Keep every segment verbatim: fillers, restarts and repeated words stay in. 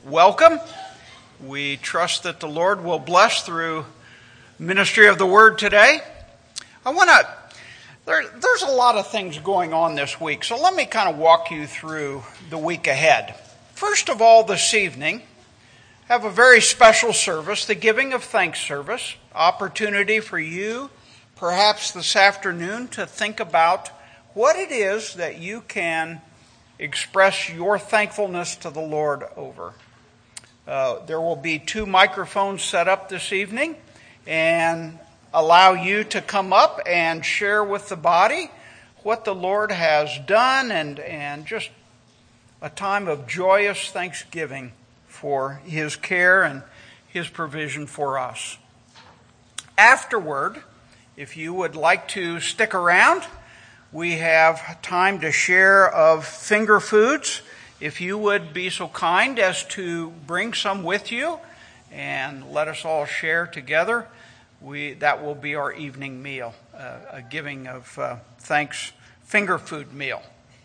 welcome. We trust that the Lord will bless through ministry of the Word today. I want to, there, there's a lot of things going on this week, so let me kind of walk you through the week ahead. First of all, this evening, have a very special service, the Giving of Thanks service, opportunity for you, perhaps this afternoon, to think about what it is that you can express your thankfulness to the Lord over. Uh, there will be two microphones set up this evening and allow you to come up and share with the body what the Lord has done and, and just a time of joyous thanksgiving for His care and His provision for us. Afterward, if you would like to stick around, we have time to share of finger foods. If you would be so kind as to bring some with you and let us all share together, we that will be our evening meal, uh, a giving of uh, thanks finger food meal.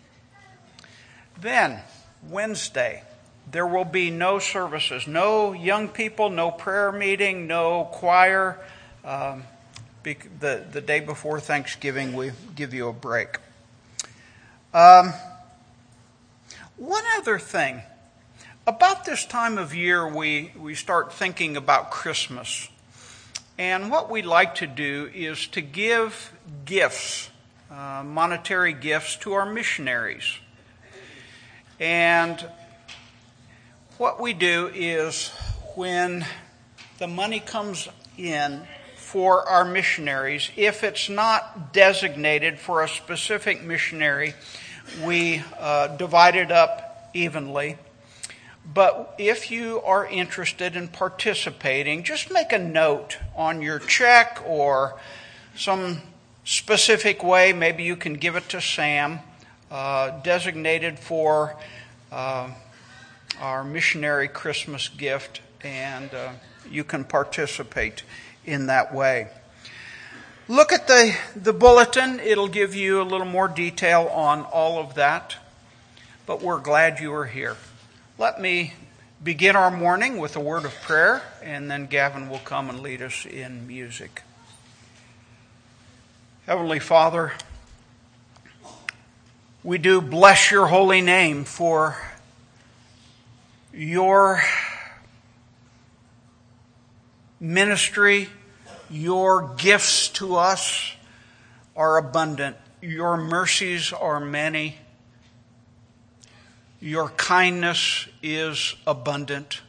Then, Wednesday, there will be no services, no young people, no prayer meeting, no choir. Um, the, the day before Thanksgiving, we give you a break. Um, one other thing. About this time of year, we, we start thinking about Christmas. And what we like to do is to give gifts, uh, monetary gifts, to our missionaries. And what we do is when the money comes in for our missionaries, if it's not designated for a specific missionary, we uh, divide it up evenly. But if you are interested in participating, just make a note on your check or some specific way. Maybe you can give it to Sam, uh, designated for uh, our missionary Christmas gift, and uh, you can participate in that way. Look at the, the bulletin. It'll give you a little more detail on all of that. But we're glad you are here. Let me begin our morning with a word of prayer, and then Gavin will come and lead us in music. Heavenly Father, we do bless your holy name for your ministry. Your gifts to us are abundant. Your mercies are many. Your kindness is abundant.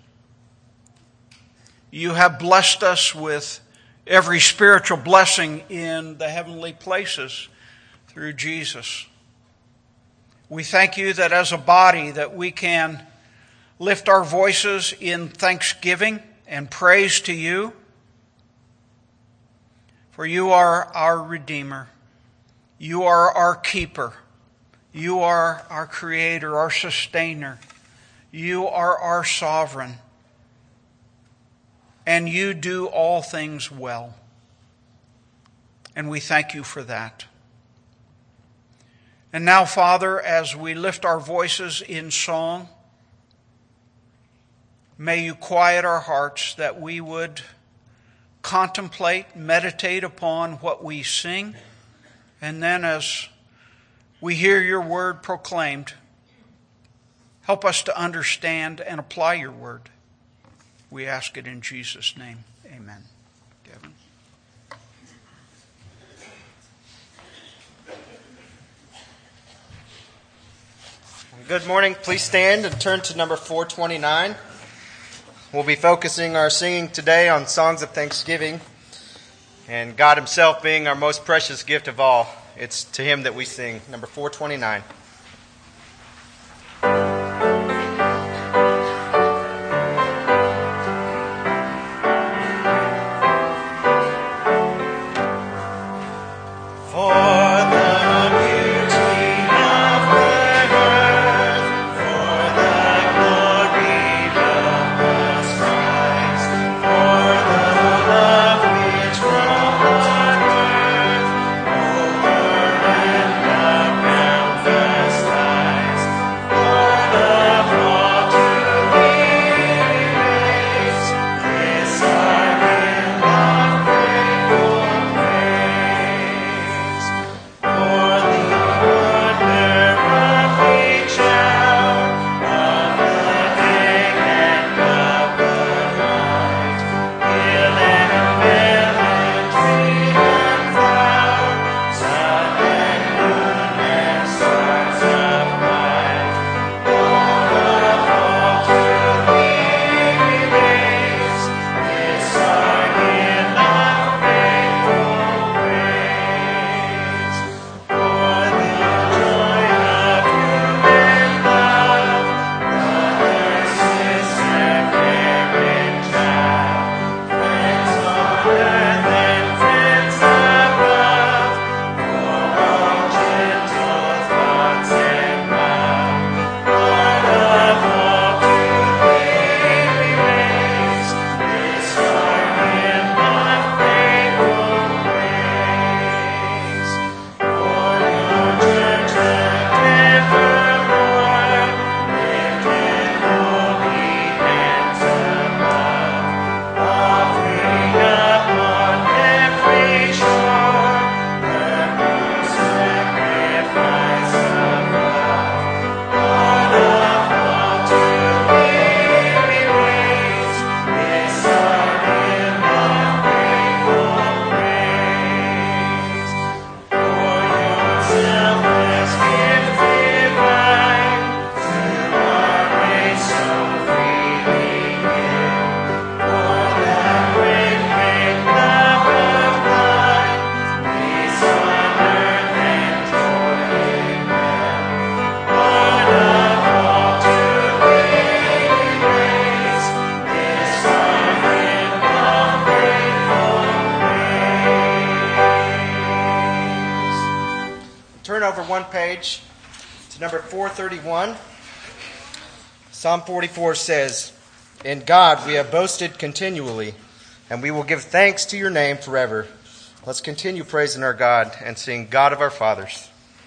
You have blessed us with every spiritual blessing in the heavenly places through Jesus. We thank you that as a body that we can lift our voices in thanksgiving and praise to you. For you are our Redeemer. You are our keeper. You are our creator, our sustainer. You are our sovereign. And you do all things well. And we thank you for that. And now, Father, as we lift our voices in song, may you quiet our hearts that we would contemplate, meditate upon what we sing, and then as we hear your word proclaimed, help us to understand and apply your word. We ask it in Jesus' name. Amen. Kevin. Good morning. Please stand and turn to number four twenty-nine. We'll be focusing our singing today on songs of thanksgiving and God Himself being our most precious gift of all. It's to Him that we sing. Number four twenty-nine. Fair. one page to number four thirty-one. Psalm forty-four says, "In God we have boasted continually, and we will give thanks to your name forever." Let's continue praising our God and sing God of our fathers.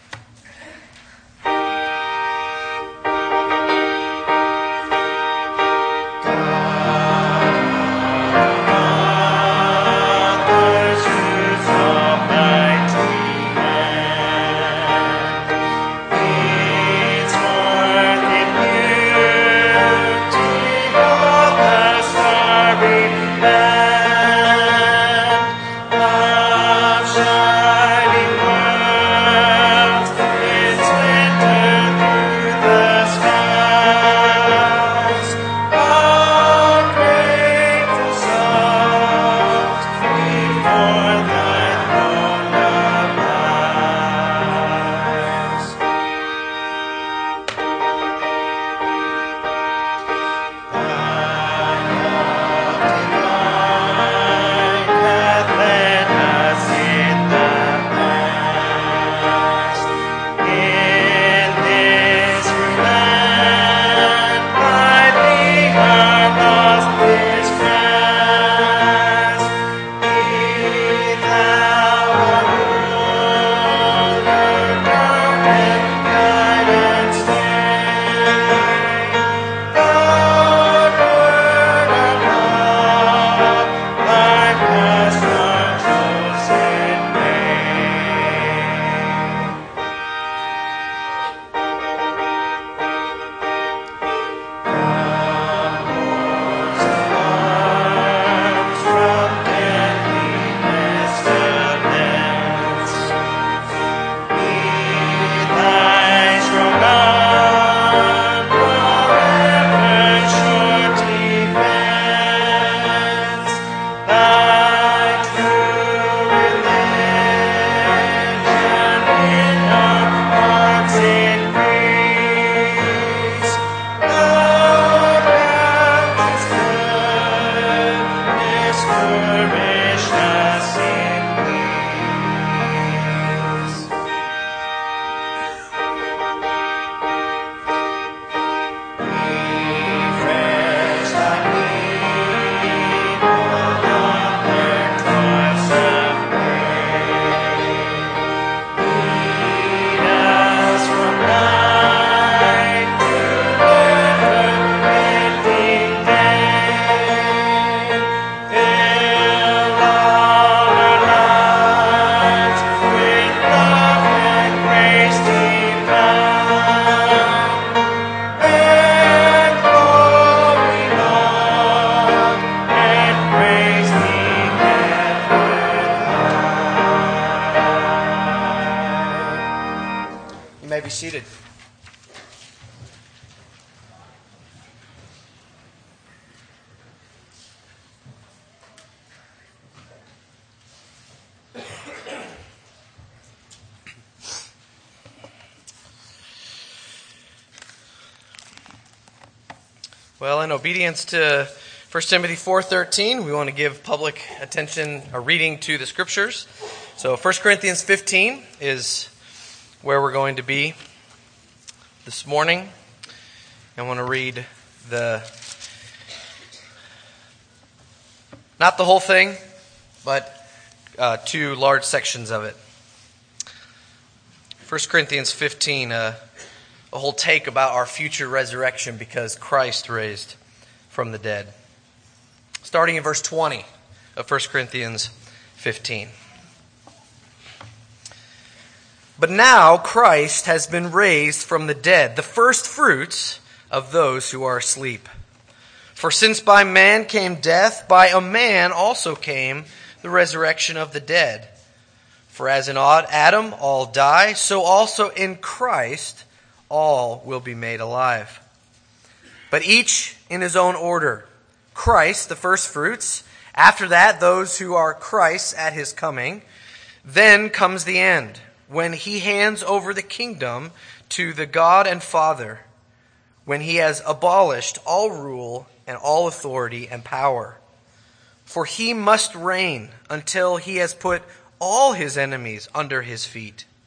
Be seated. Well, in obedience to First Timothy four thirteen, we want to give public attention, a reading to the Scriptures. So First Corinthians fifteen is where we're going to be this morning. I want to read the, not the whole thing, but uh, two large sections of it. First Corinthians fifteen, uh, a whole take about our future resurrection because Christ raised from the dead. Starting in verse twenty of First Corinthians fifteen. But now Christ has been raised from the dead, the first fruits of those who are asleep. For since by man came death, by a man also came the resurrection of the dead. For as in Adam all die, so also in Christ all will be made alive. But each in his own order. Christ, the first fruits. After that, those who are Christ's at his coming. Then comes the end, when he hands over the kingdom to the God and Father, when he has abolished all rule and all authority and power. For he must reign until he has put all his enemies under his feet.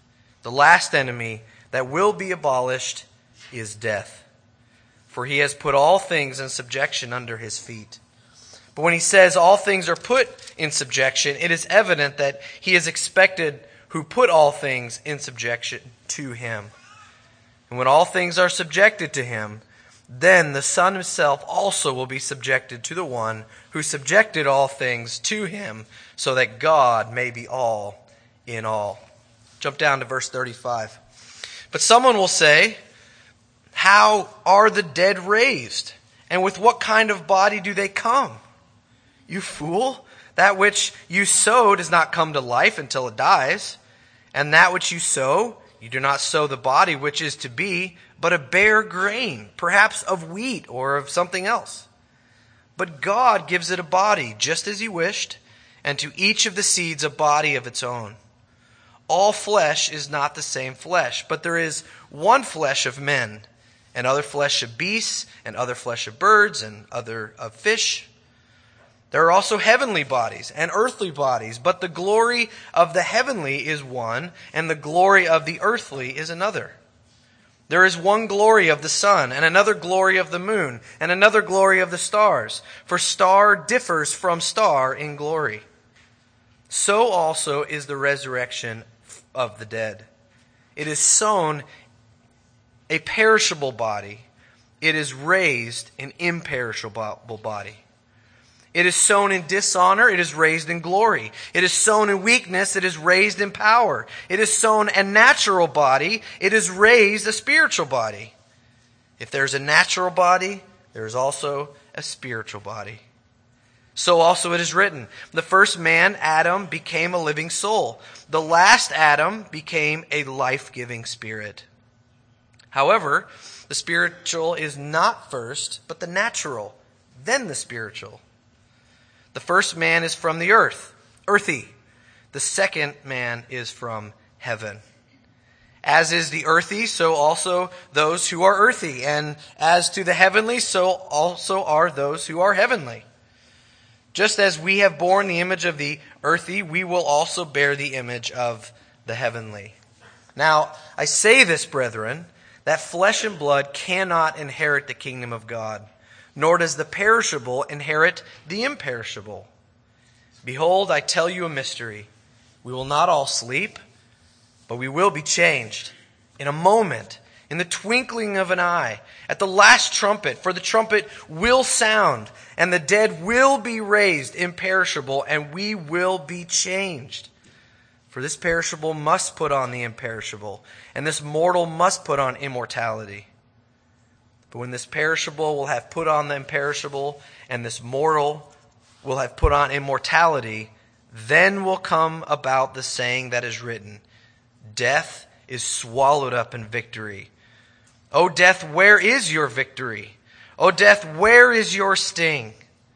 The last enemy that will be abolished is death. For he has put all things in subjection under his feet. But when he says all things are put in subjection, it is evident that he is expected who put all things in subjection to him. And when all things are subjected to him, then the Son himself also will be subjected to the one who subjected all things to him, so that God may be all in all. Jump down to verse thirty-five. But someone will say, how are the dead raised? And with what kind of body do they come? You fool, that which you sow does not come to life until it dies. And that which you sow, you do not sow the body which is to be, but a bare grain, perhaps of wheat or of something else. But God gives it a body, just as he wished, and to each of the seeds a body of its own. All flesh is not the same flesh, but there is one flesh of men, and other flesh of beasts, and other flesh of birds, and other of fish. There are also heavenly bodies and earthly bodies, but the glory of the heavenly is one, and the glory of the earthly is another. There is one glory of the sun, and another glory of the moon, and another glory of the stars. For star differs from star in glory. So also is the resurrection of the dead. It is sown a perishable body. It is raised an imperishable body. It is sown in dishonor, it is raised in glory. It is sown in weakness, it is raised in power. It is sown a natural body, it is raised a spiritual body. If there's a natural body, there is also a spiritual body. So also it is written, the first man, Adam, became a living soul. The last Adam became a life-giving spirit. However, the spiritual is not first, but the natural, then the spiritual. The first man is from the earth, earthy. The second man is from heaven. As is the earthy, so also those who are earthy. And as to the heavenly, so also are those who are heavenly. Just as we have borne the image of the earthy, we will also bear the image of the heavenly. Now, I say this, brethren, that flesh and blood cannot inherit the kingdom of God, nor does the perishable inherit the imperishable. Behold, I tell you a mystery. We will not all sleep, but we will be changed in a moment, in the twinkling of an eye, at the last trumpet. For the trumpet will sound, and the dead will be raised imperishable, and we will be changed. For this perishable must put on the imperishable, and this mortal must put on immortality. But when this perishable will have put on the imperishable, and this mortal will have put on immortality, then will come about the saying that is written, death is swallowed up in victory. O death, where is your victory? O death, where is your sting?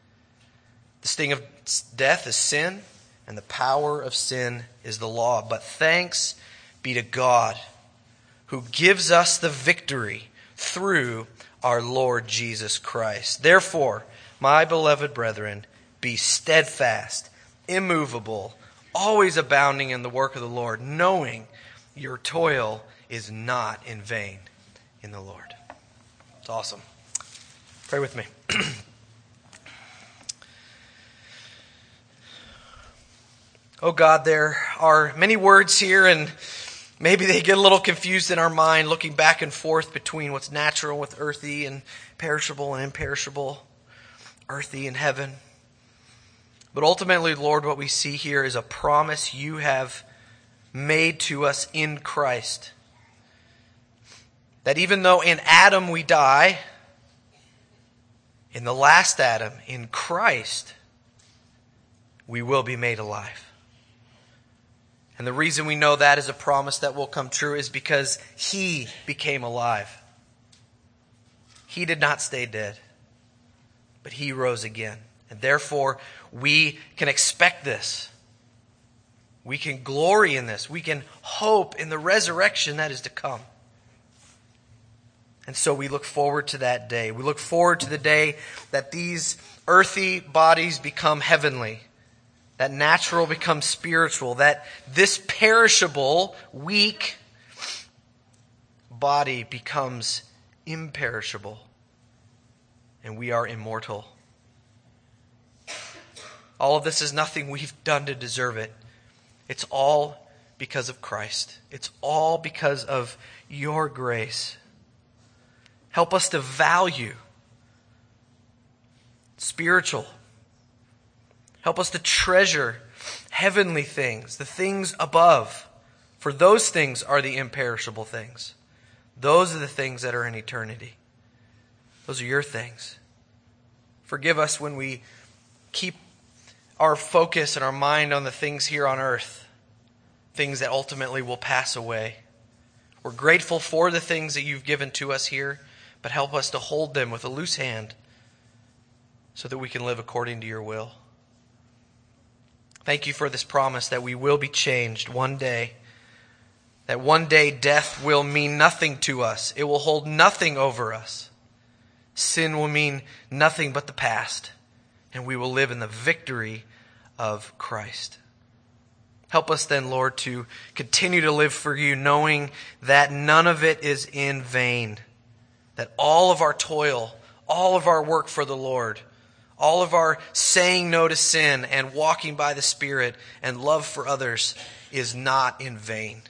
The sting of death is sin, and the power of sin is the law. But thanks be to God, who gives us the victory through our Lord Jesus Christ. Therefore, my beloved brethren, be steadfast, immovable, always abounding in the work of the Lord, knowing your toil is not in vain in the Lord. It's awesome. Pray with me. Oh God, there are many words here, and maybe they get a little confused in our mind, looking back and forth between what's natural with earthy and perishable and imperishable, earthy and heaven. But ultimately, Lord, what we see here is a promise you have made to us in Christ. That even though in Adam we die, in the last Adam, in Christ, we will be made alive. And the reason we know that is a promise that will come true is because He became alive. He did not stay dead, but He rose again. And therefore, we can expect this. We can glory in this. We can hope in the resurrection that is to come. And so we look forward to that day. We look forward to the day that these earthy bodies become heavenly. That natural becomes spiritual. That this perishable, weak, body becomes imperishable, and we are immortal. All of this is nothing we've done to deserve it. It's all because of Christ. It's all because of your grace. Help us to value spiritual. Help us to treasure heavenly things, the things above. For those things are the imperishable things. Those are the things that are in eternity. Those are your things. Forgive us when we keep our focus and our mind on the things here on earth, things that ultimately will pass away. We're grateful for the things that you've given to us here, but help us to hold them with a loose hand so that we can live according to your will. Thank you for this promise that we will be changed one day. That one day death will mean nothing to us. It will hold nothing over us. Sin will mean nothing but the past. And we will live in the victory of Christ. Help us then, Lord, to continue to live for you, knowing that none of it is in vain. That all of our toil, all of our work for the Lord, all of our saying no to sin and walking by the Spirit and love for others is not in vain.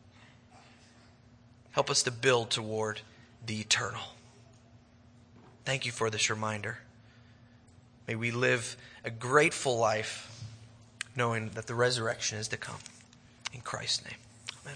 Help us to build toward the eternal. Thank you for this reminder. May we live a grateful life, knowing that the resurrection is to come. In Christ's name. Amen.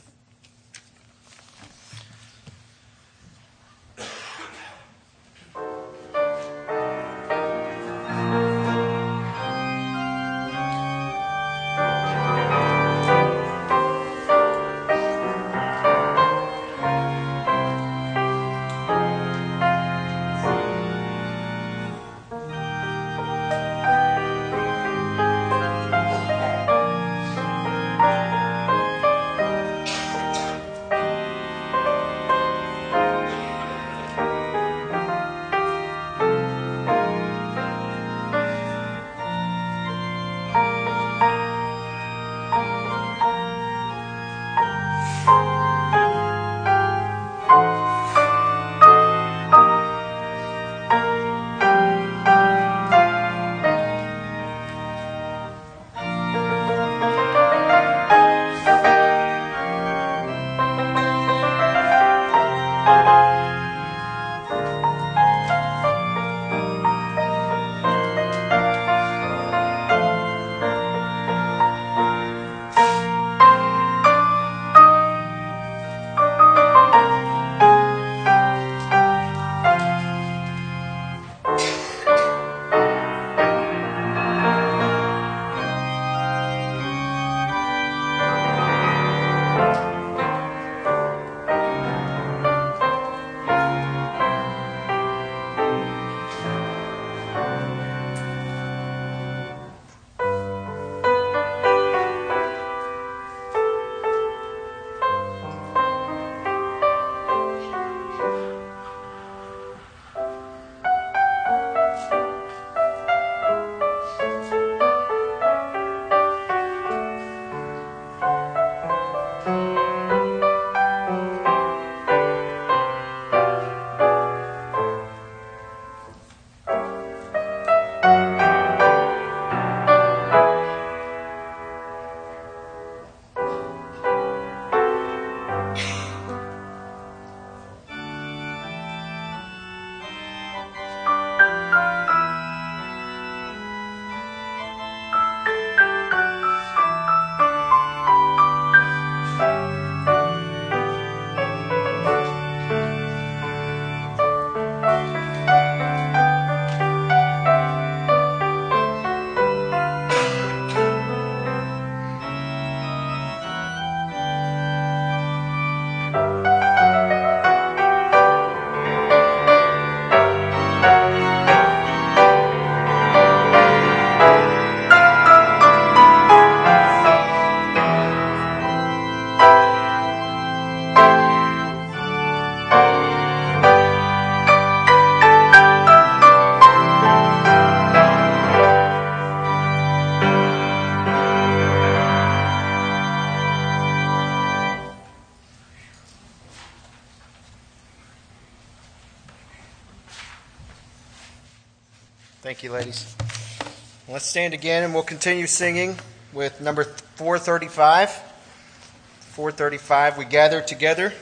Thank you, ladies. Let's stand again and we'll continue singing with number four thirty-five. four thirty-five, we gather together.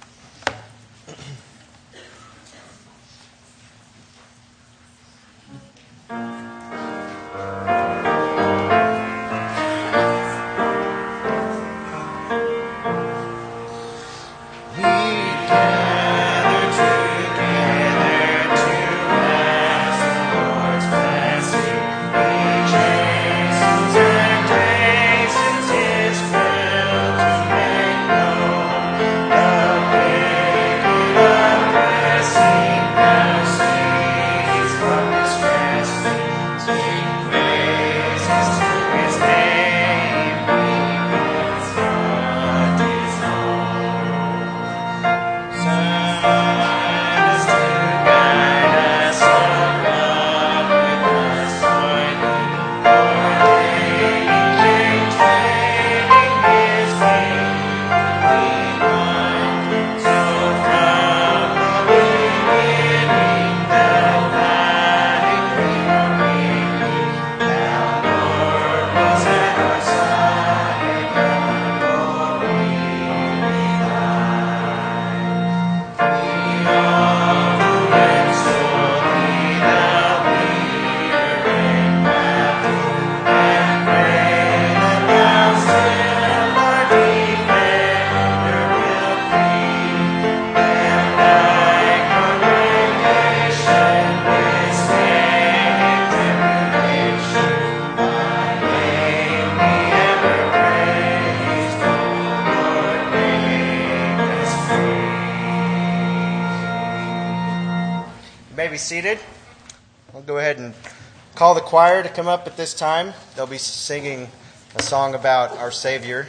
Be seated. I'll go ahead and call the choir to come up at this time. They'll be singing a song about our Savior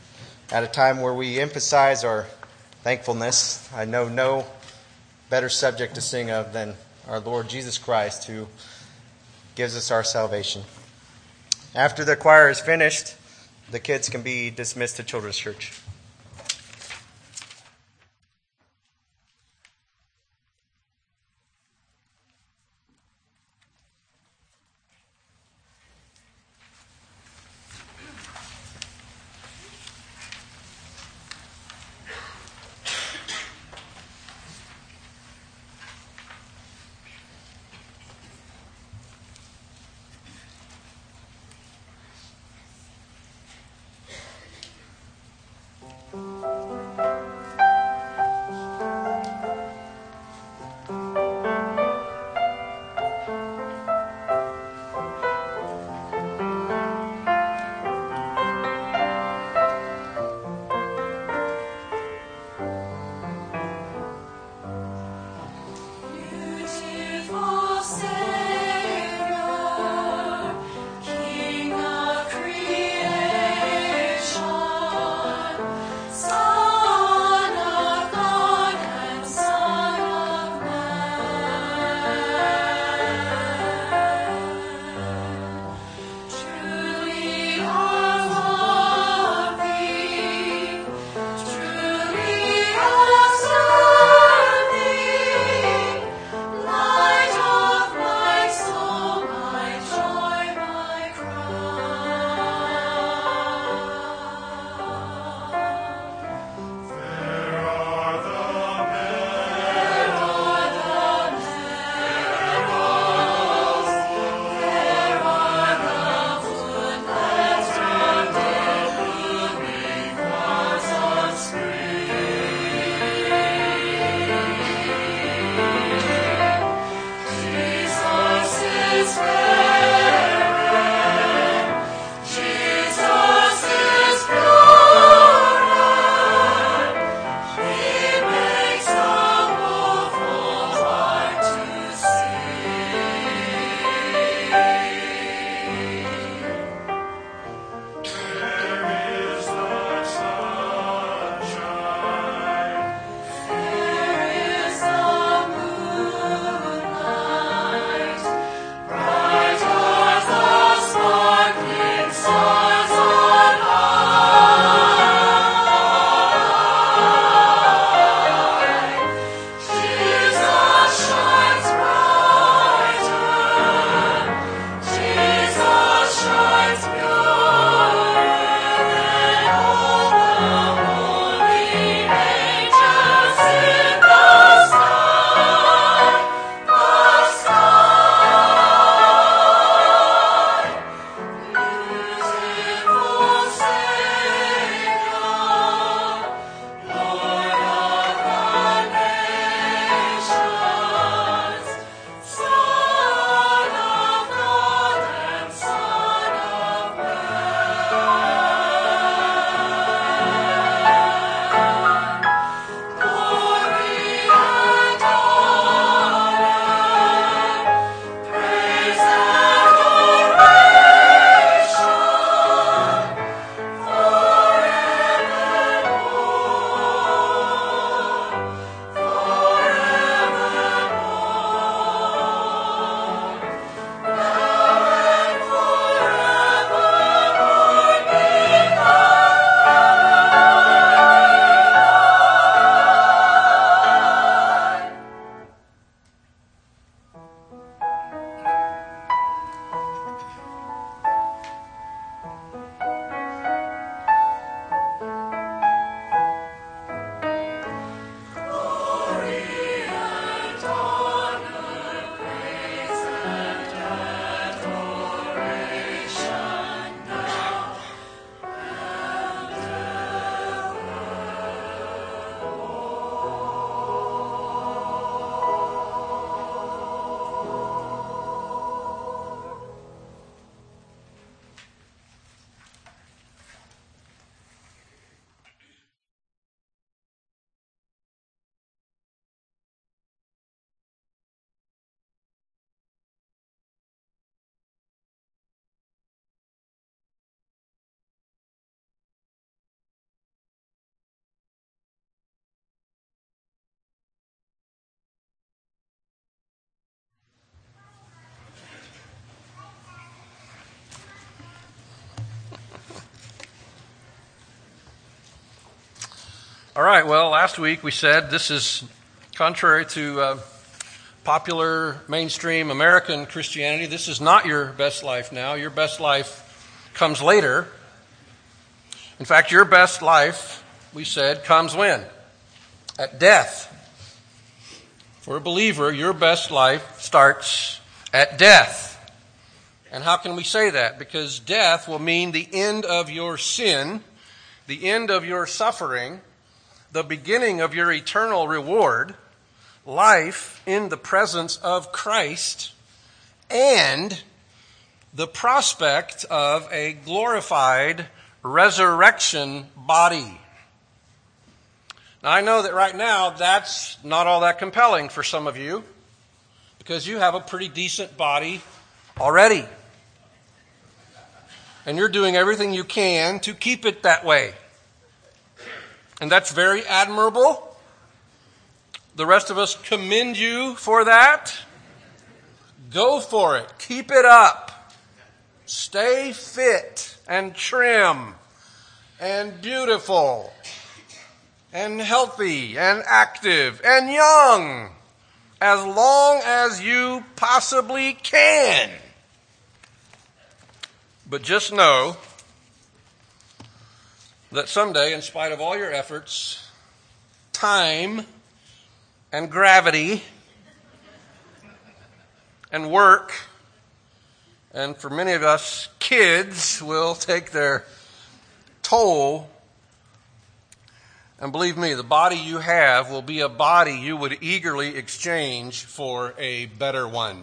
at a time where we emphasize our thankfulness. I know no better subject to sing of than our Lord Jesus Christ, who gives us our salvation. After the choir is finished, the kids can be dismissed to Children's Church. All right, well, last week we said this is contrary to uh, popular mainstream American Christianity. This is not your best life now. Your best life comes later. In fact, your best life, we said, comes when? At death. For a believer, your best life starts at death. And how can we say that? Because death will mean the end of your sin, the end of your suffering, the beginning of your eternal reward, life in the presence of Christ, and the prospect of a glorified resurrection body. Now, I know that right now that's not all that compelling for some of you, because you have a pretty decent body already. And you're doing everything you can to keep it that way. And that's very admirable. The rest of us commend you for that. Go for it. Keep it up. Stay fit and trim and beautiful and healthy and active and young as long as you possibly can. But just know that someday, in spite of all your efforts, time and gravity and work, and for many of us, kids will take their toll. And believe me, the body you have will be a body you would eagerly exchange for a better one.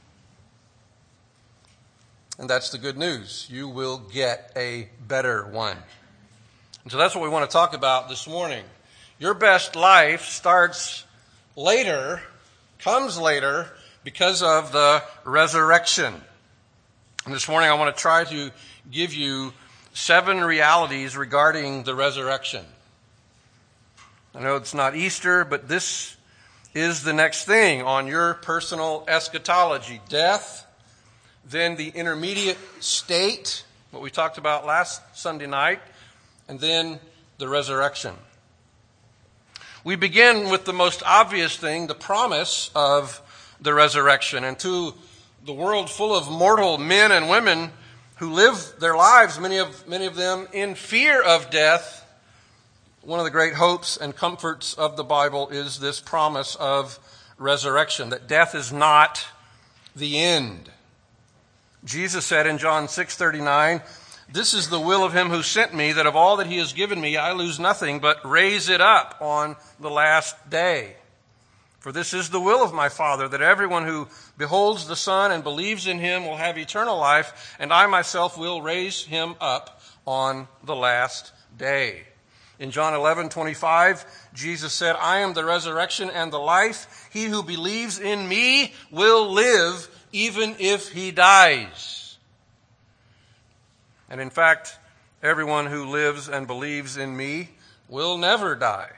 And that's the good news. You will get a better one. And so that's what we want to talk about this morning. Your best life starts later, comes later, because of the resurrection. And this morning I want to try to give you seven realities regarding the resurrection. I know it's not Easter, but this is the next thing on your personal eschatology. Death, then the intermediate state, what we talked about last Sunday night, and then the resurrection. We begin with the most obvious thing, the promise of the resurrection. And to the world full of mortal men and women who live their lives, many of, many of them in fear of death, one of the great hopes and comforts of the Bible is this promise of resurrection, that death is not the end. Jesus said in John six thirty-nine, "This is the will of him who sent me, that of all that he has given me I lose nothing, but raise it up on the last day. For this is the will of my Father, that everyone who beholds the Son and believes in him will have eternal life, and I myself will raise him up on the last day." In John eleven twenty-five, Jesus said, "I am the resurrection and the life. He who believes in me will live even if he dies." And in fact, everyone who lives and believes in me will never die.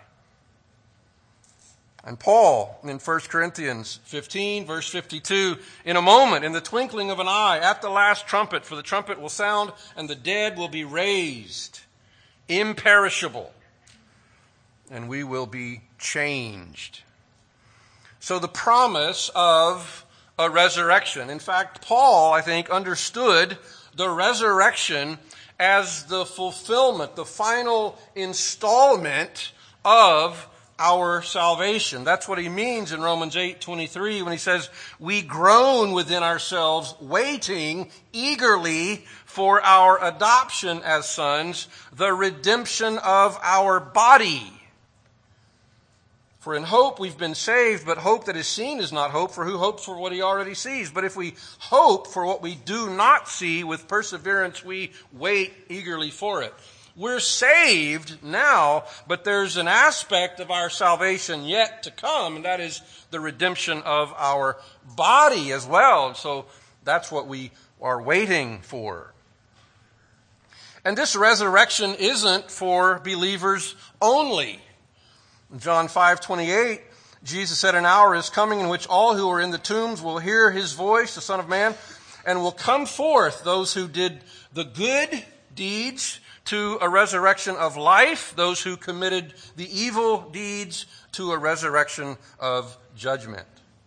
And Paul, in First Corinthians fifteen, verse fifty-two, "In a moment, in the twinkling of an eye, at the last trumpet, for the trumpet will sound, and the dead will be raised, imperishable, and we will be changed." So the promise of a resurrection. In fact, Paul, I think, understood the resurrection as the fulfillment, the final installment of our salvation. That's what he means in Romans eight twenty-three when he says, "We groan within ourselves, waiting eagerly for our adoption as sons, the redemption of our body. For in hope we've been saved, but hope that is seen is not hope, for who hopes for what he already sees? But if we hope for what we do not see, with perseverance we wait eagerly for it." We're saved now, but there's an aspect of our salvation yet to come, and that is the redemption of our body as well. And so that's what we are waiting for. And this resurrection isn't for believers only. In John five twenty-eight, Jesus said, "An hour is coming in which all who are in the tombs will hear his voice, the Son of Man, and will come forth, those who did the good deeds to a resurrection of life, those who committed the evil deeds to a resurrection of judgment.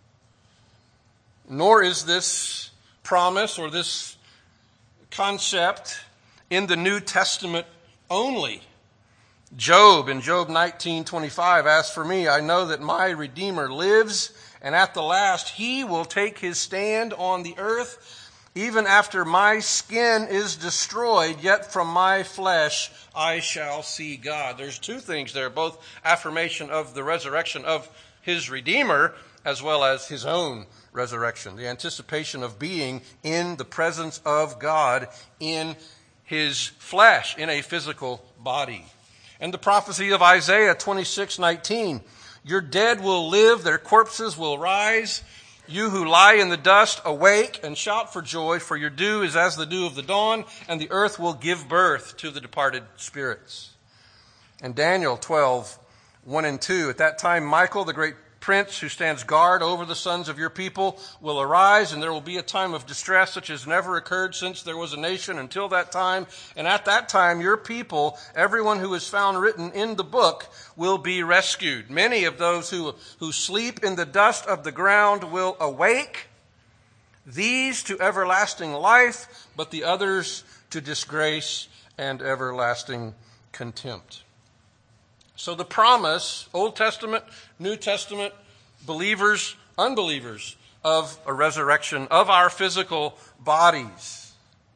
Nor is this promise or this concept in the New Testament only. Job, in Job nineteen twenty-five, as for me, I know that my Redeemer lives, and at the last he will take his stand on the earth. Even after my skin is destroyed, yet from my flesh I shall see God. There's two things there, both affirmation of the resurrection of his Redeemer, as well as his own resurrection. The anticipation of being in the presence of God in his flesh, in a physical body. And the prophecy of Isaiah twenty-six nineteen, your dead will live, their corpses will rise. You who lie in the dust, awake and shout for joy, for your dew is as the dew of the dawn, and the earth will give birth to the departed spirits. And Daniel twelve, one and two, at that time Michael, the great prince who stands guard over the sons of your people, will arise, and there will be a time of distress such as never occurred since there was a nation until that time. And at that time your people, everyone who is found written in the book, will be rescued. Many of those who, who sleep in the dust of the ground will awake, these to everlasting life, but the others to disgrace and everlasting contempt. So the promise, Old Testament, New Testament, believers, unbelievers, of a resurrection of our physical bodies.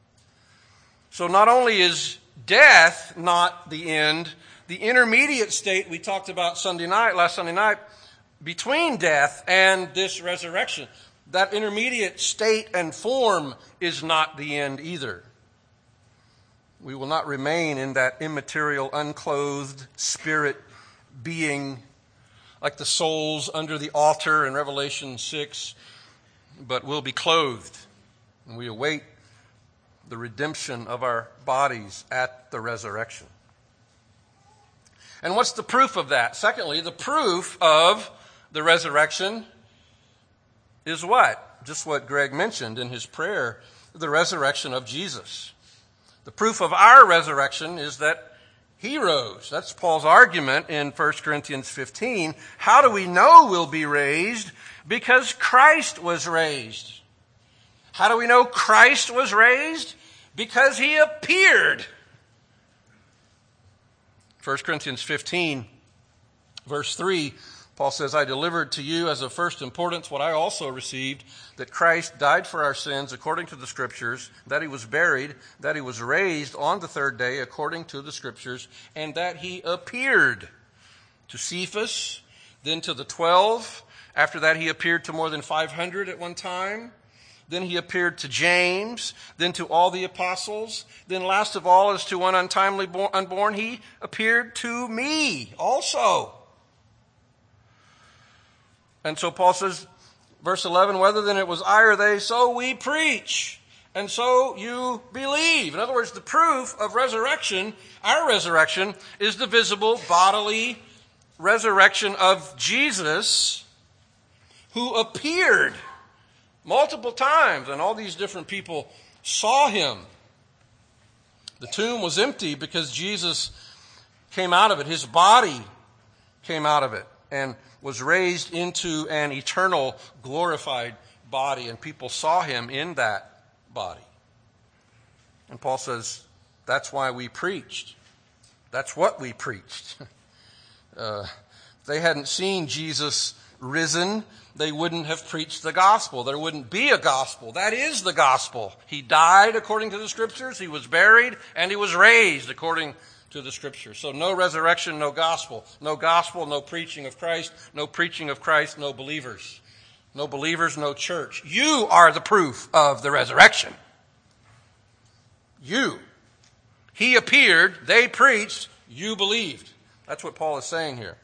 So not only is death not the end, the intermediate state we talked about Sunday night, last Sunday night, between death and this resurrection, that intermediate state and form is not the end either. We will not remain in that immaterial, unclothed spirit being like the souls under the altar in Revelation six, but will be clothed. And we await the redemption of our bodies at the resurrection. And what's the proof of that? Secondly, the proof of the resurrection is what? Just what Greg mentioned in his prayer, the resurrection of Jesus. The proof of our resurrection is that he rose. That's Paul's argument in First Corinthians fifteen. How do we know we'll be raised? Because Christ was raised. How do we know Christ was raised? Because he appeared. First Corinthians fifteen, verse three, Paul says, I delivered to you as of first importance what I also received, that Christ died for our sins according to the Scriptures, that he was buried, that he was raised on the third day according to the Scriptures, and that he appeared to Cephas, then to the twelve. After that, he appeared to more than five hundred at one time. Then he appeared to James, then to all the apostles. Then last of all, as to one untimely born, unborn, he appeared to me also. And so Paul says, verse eleven, whether then it was I or they, so we preach, and so you believe. In other words, the proof of resurrection, our resurrection, is the visible bodily resurrection of Jesus, who appeared multiple times, and all these different people saw him. The tomb was empty because Jesus came out of it. His body came out of it and was raised into an eternal, glorified body, and people saw him in that body. And Paul says, that's why we preached. That's what we preached. uh, if they hadn't seen Jesus risen, they wouldn't have preached the gospel. There wouldn't be a gospel. That is the gospel. He died according to the Scriptures, he was buried, and he was raised according to the Scriptures. So no resurrection, no gospel. No gospel, no preaching of Christ. No preaching of Christ, no believers. No believers, no church. You are the proof of the resurrection. You. He appeared, they preached, you believed. That's what Paul is saying here.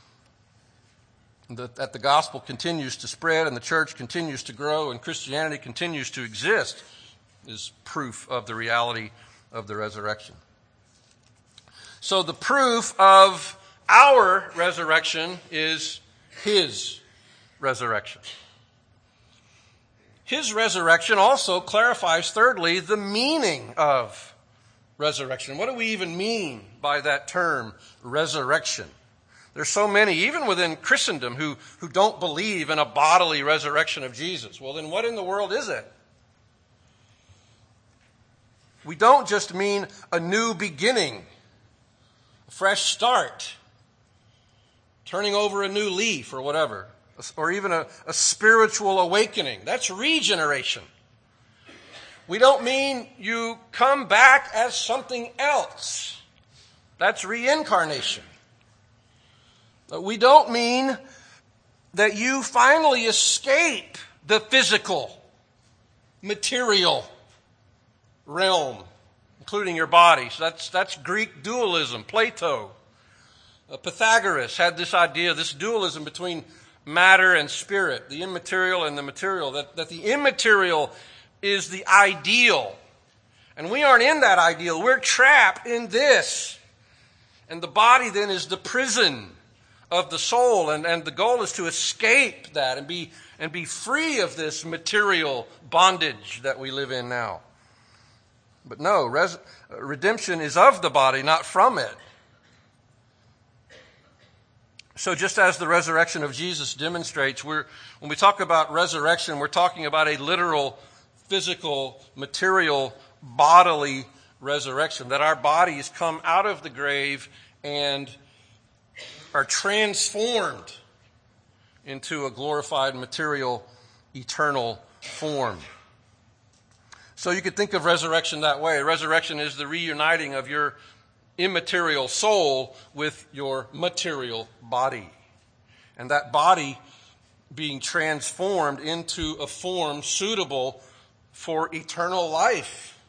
That, that the gospel continues to spread and the church continues to grow and Christianity continues to exist is proof of the reality of the resurrection. So the proof of our resurrection is his resurrection. His resurrection also clarifies, thirdly, the meaning of resurrection. What do we even mean by that term, resurrection? There's so many, even within Christendom, who, who don't believe in a bodily resurrection of Jesus. Well, then what in the world is it? We don't just mean a new beginning, a fresh start, turning over a new leaf or whatever, or even a, a spiritual awakening. That's regeneration. We don't mean you come back as something else. That's reincarnation. We don't mean that you finally escape the physical, material realm, including your body. So that's, that's Greek dualism. Plato, uh, Pythagoras had this idea, this dualism between matter and spirit, the immaterial and the material, that, that the immaterial is the ideal. And we aren't in that ideal. We're trapped in this. And the body then is the prison of the soul, and, and the goal is to escape that and be and be free of this material bondage that we live in now. But no, res, redemption is of the body, not from it. So just as the resurrection of Jesus demonstrates, we're when we talk about resurrection, we're talking about a literal, physical, material, bodily resurrection, that our bodies come out of the grave and are transformed into a glorified, material, eternal form. So you could think of resurrection that way. Resurrection is the reuniting of your immaterial soul with your material body. And that body being transformed into a form suitable for eternal life.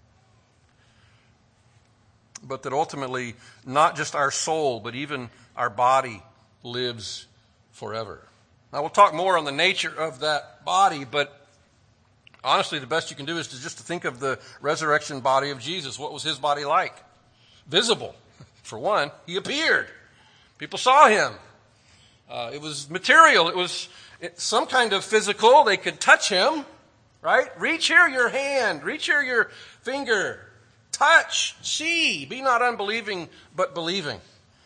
But that ultimately, not just our soul, but even our body lives forever. Now, we'll talk more on the nature of that body, but honestly, the best you can do is to just to think of the resurrection body of Jesus. What was his body like? Visible. For one, he appeared. People saw him. Uh, it was material. It was some kind of physical. They could touch him, right? Reach here your hand. Reach here your finger. Touch, see. Be not unbelieving, but believing.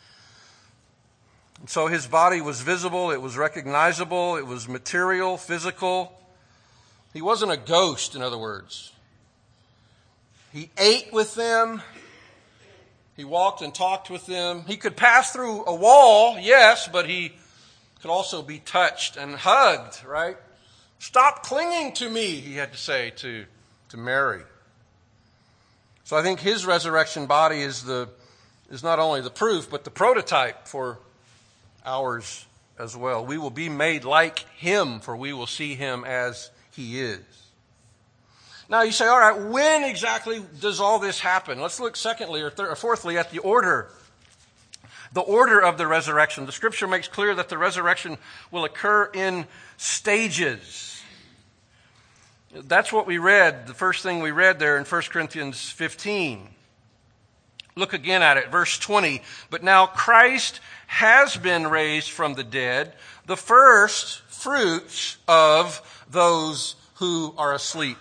And so his body was visible, it was recognizable, it was material, physical. He wasn't a ghost, in other words. He ate with them. He walked and talked with them. He could pass through a wall, yes, but he could also be touched and hugged, right? Stop clinging to me, he had to say to, to Mary. So I think his resurrection body is the is not only the proof, but the prototype for ours as well. We will be made like him, for we will see him as he is. Now you say, all right, when exactly does all this happen? Let's look secondly or, th- or fourthly at the order. The order of the resurrection. The scripture makes clear that the resurrection will occur in stages. That's what we read, the first thing we read there in First Corinthians fifteen. Look again at it, verse twenty. But now Christ has been raised from the dead, the first fruits of those who are asleep.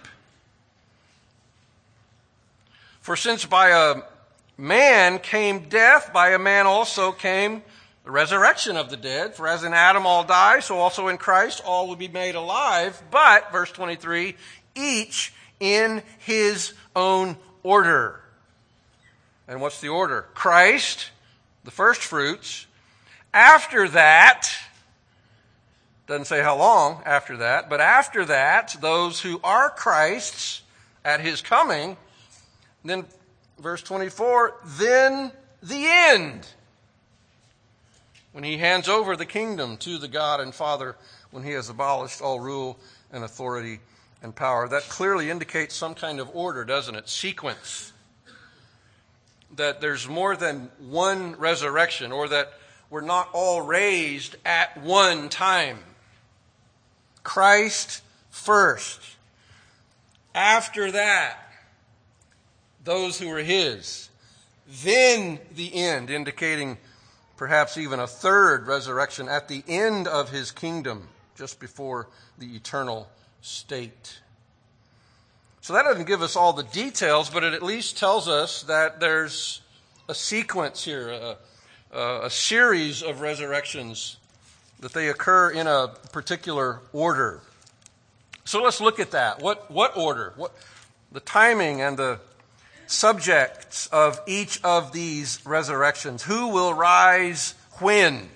For since by a man came death, by a man also came the resurrection of the dead. For as in Adam all die, so also in Christ all will be made alive. But, verse twenty-three, each in his own order. And what's the order? Christ, the first fruits. After that, doesn't say how long after that, but after that, those who are Christ's at his coming. Then, verse twenty-four, then the end. When he hands over the kingdom to the God and Father, when he has abolished all rule and authority and power. That clearly indicates some kind of order, doesn't it? Sequence. That there's more than one resurrection, or that we're not all raised at one time. Christ first. After that, those who are his. Then the end, indicating perhaps even a third resurrection at the end of his kingdom, just before the eternal state. So that doesn't give us all the details, but it at least tells us that there's a sequence here, a, a, a series of resurrections, that they occur in a particular order. So let's look at that. What, what order? What, the timing and the subjects of each of these resurrections. Who will rise when?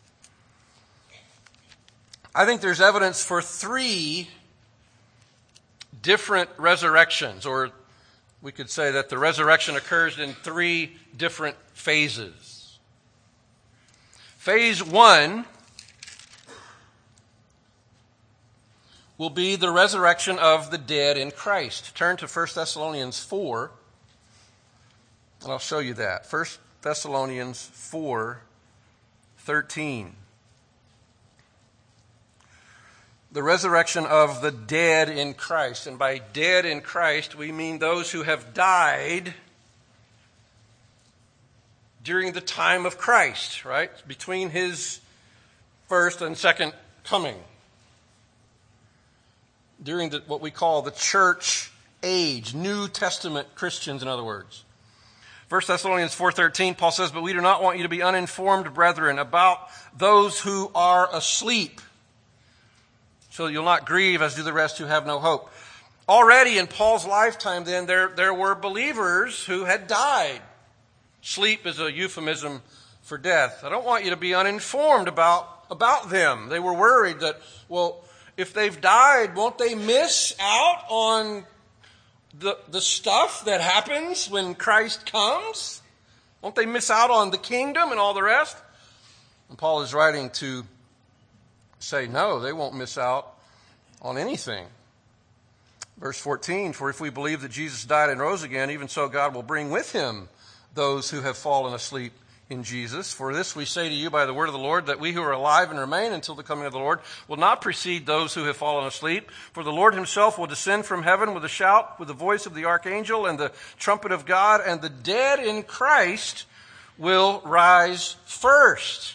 I think there's evidence for three different resurrections, or we could say that the resurrection occurs in three different phases. Phase one will be the resurrection of the dead in Christ. Turn to First Thessalonians four, and I'll show you that. First Thessalonians four thirteen. The resurrection of the dead in Christ. And by dead in Christ, we mean those who have died during the time of Christ, right? Between his first and second coming. During the, what we call the church age, New Testament Christians, in other words. First Thessalonians four thirteen, Paul says, "But we do not want you to be uninformed, brethren, about those who are asleep, so that you'll not grieve as do the rest who have no hope." Already in Paul's lifetime then, there, there were believers who had died. Sleep is a euphemism for death. I don't want you to be uninformed about, about them. They were worried that, well, if they've died, won't they miss out on the, the stuff that happens when Christ comes? Won't they miss out on the kingdom and all the rest? And Paul is writing to say, no, they won't miss out on anything. Verse fourteen, "For if we believe that Jesus died and rose again, even so God will bring with him those who have fallen asleep in Jesus. For this we say to you by the word of the Lord, that we who are alive and remain until the coming of the Lord will not precede those who have fallen asleep. For the Lord himself will descend from heaven with a shout, with the voice of the archangel and the trumpet of God, and the dead in Christ will rise first.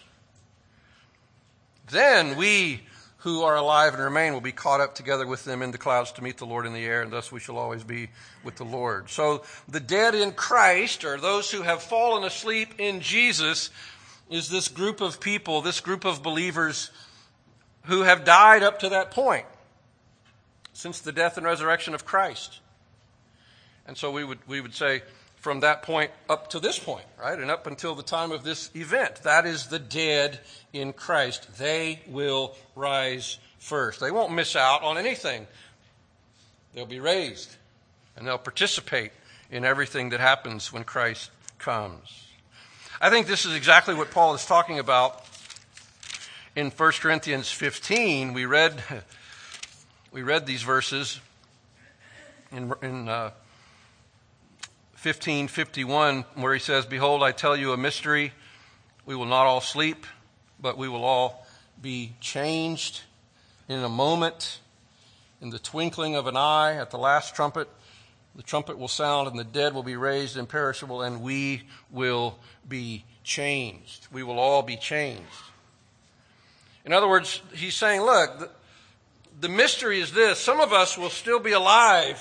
Then we who are alive and remain will be caught up together with them in the clouds to meet the Lord in the air, and thus we shall always be with the Lord." So the dead in Christ, or those who have fallen asleep in Jesus, is this group of people, this group of believers who have died up to that point, since the death and resurrection of Christ. And so we would we would say, from that point up to this point, right? And up until the time of this event. That is the dead in Christ. They will rise first. They won't miss out on anything. They'll be raised. And they'll participate in everything that happens when Christ comes. I think this is exactly what Paul is talking about in First Corinthians fifteen. We read, we read these verses in, in uh, fifteen fifty-one, where he says, "Behold, I tell you a mystery. We will not all sleep, but we will all be changed in a moment, in the twinkling of an eye, at the last trumpet. The trumpet will sound, and the dead will be raised imperishable, and we will be changed." We will all be changed. In other words, he's saying, look, the, the mystery is this. Some of us will still be alive.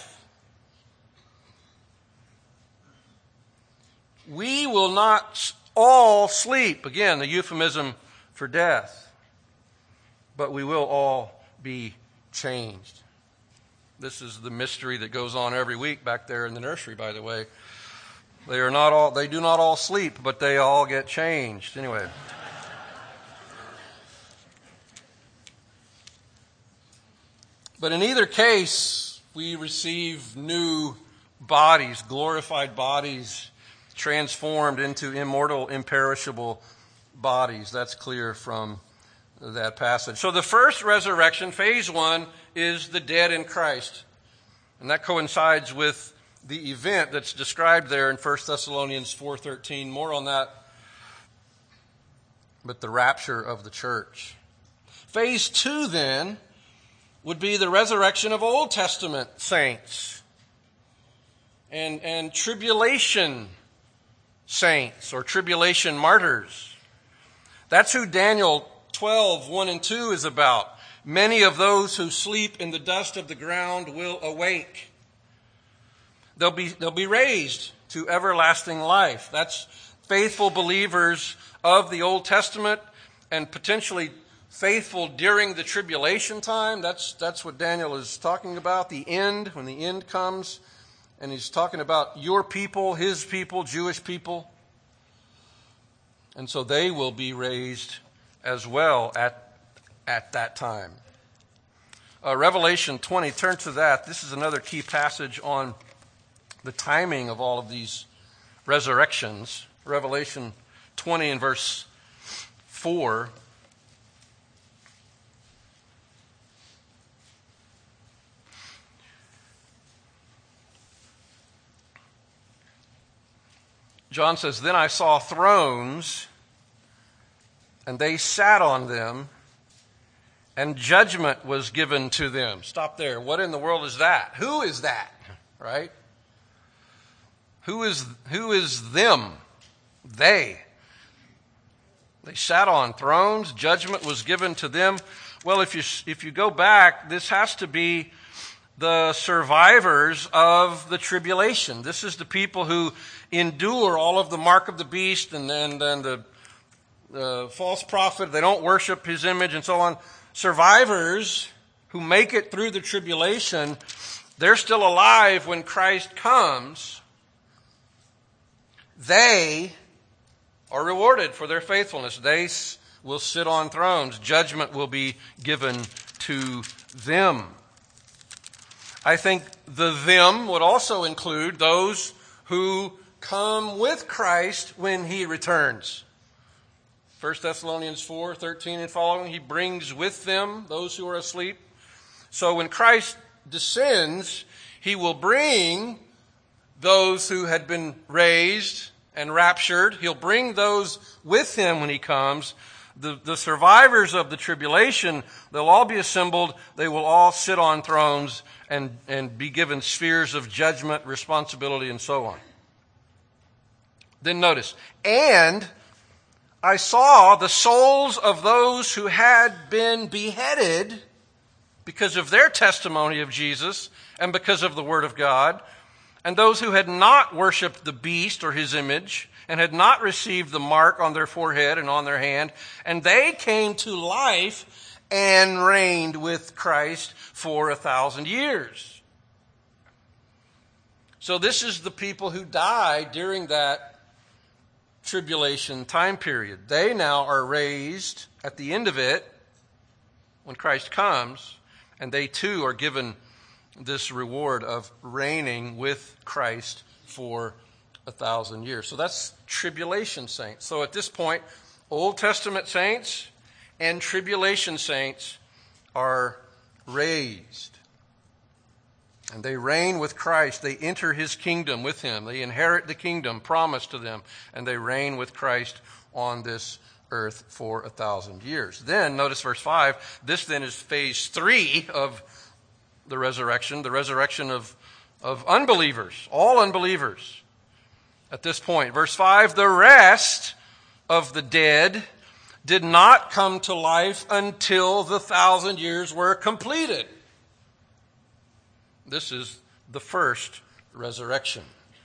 We will not all sleep. Again, the euphemism for death. But we will all be changed. This is the mystery that goes on every week back there in the nursery, by the way. They are not all, they do not all sleep, but they all get changed. Anyway. But in either case, we receive new bodies, glorified bodies, transformed into immortal, imperishable bodies. That's clear from that passage. So the first resurrection, phase one, is the dead in Christ. And that coincides with the event that's described there in First Thessalonians four thirteen. More on that, but the rapture of the church. Phase two, then, would be the resurrection of Old Testament saints and, and tribulation saints or tribulation martyrs. That's who Daniel twelve, one and two is about. Many of those who sleep in the dust of the ground will awake. they'll be, they'll be raised to everlasting life. That's faithful believers of the Old Testament and potentially faithful during the tribulation time. That's, that's what Daniel is talking about, the end, when the end comes. And he's talking about your people, his people, Jewish people. And so they will be raised as well at, at that time. Uh, Revelation twenty, turn to that. This is another key passage on the timing of all of these resurrections. Revelation twenty and verse four. John says, "Then I saw thrones, and they sat on them, and judgment was given to them." Stop there. What in the world is that? Who is that? Right? Who is, who is them? They. They sat on thrones. Judgment was given to them. Well, if you, if you go back, this has to be the survivors of the tribulation. This is the people who endure all of the mark of the beast and then, then the uh, false prophet. They don't worship his image and so on. Survivors who make it through the tribulation, they're still alive when Christ comes. They are rewarded for their faithfulness. They will sit on thrones. Judgment will be given to them. I think the them would also include those who come with Christ when he returns. First Thessalonians four, thirteen and following, he brings with them those who are asleep. So when Christ descends, he will bring those who had been raised and raptured. He'll bring those with him when he comes. The, the survivors of the tribulation, they'll all be assembled. They will all sit on thrones and, and be given spheres of judgment, responsibility, and so on. Then notice, and I saw the souls of those who had been beheaded because of their testimony of Jesus and because of the Word of God, and those who had not worshipped the beast or his image and had not received the mark on their forehead and on their hand, and they came to life and reigned with Christ for a thousand years. So this is the people who died during that tribulation time period. They now are raised at the end of it when Christ comes, and they too are given this reward of reigning with Christ for a thousand years. So that's tribulation saints. So at this point, Old Testament saints and tribulation saints are raised. And they reign with Christ. They enter his kingdom with him. They inherit the kingdom promised to them. And they reign with Christ on this earth for a thousand years. Then, notice verse five, this then is phase three of the resurrection, the resurrection of, of unbelievers, all unbelievers. At this point, verse five, the rest of the dead did not come to life until the thousand years were completed. This is the first resurrection.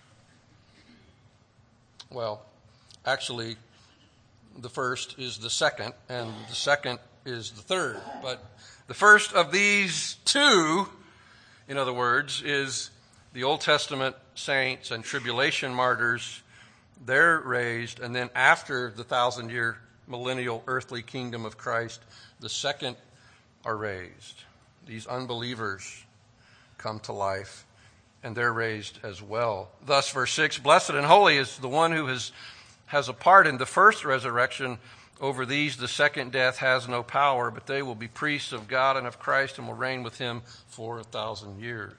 Well, actually, the first is the second, and the second is the third. But the first of these two, in other words, is the Old Testament saints and tribulation martyrs. They're raised, and then after the thousand-year millennial earthly kingdom of Christ, the second are raised. These unbelievers come to life, and they're raised as well. Thus, verse six, blessed and holy is the one who has, has a part in the first resurrection. Over these the second death has no power, but they will be priests of God and of Christ and will reign with him for a thousand years.